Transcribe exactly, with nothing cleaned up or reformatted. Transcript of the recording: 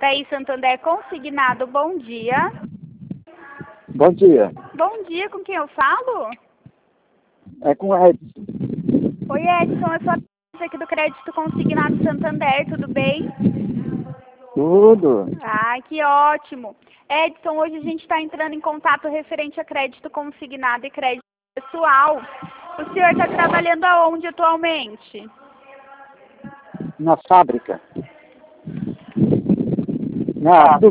Thaís Santander Consignado, bom dia. Bom dia. Bom dia, com quem eu falo? É com o Edson. Oi, Edson, eu sou a Thaís aqui do Crédito Consignado Santander, tudo bem? Tudo. Ah, que ótimo. Edson, hoje a gente está entrando em contato referente a crédito consignado e crédito pessoal. O senhor está trabalhando aonde atualmente? Na fábrica. Na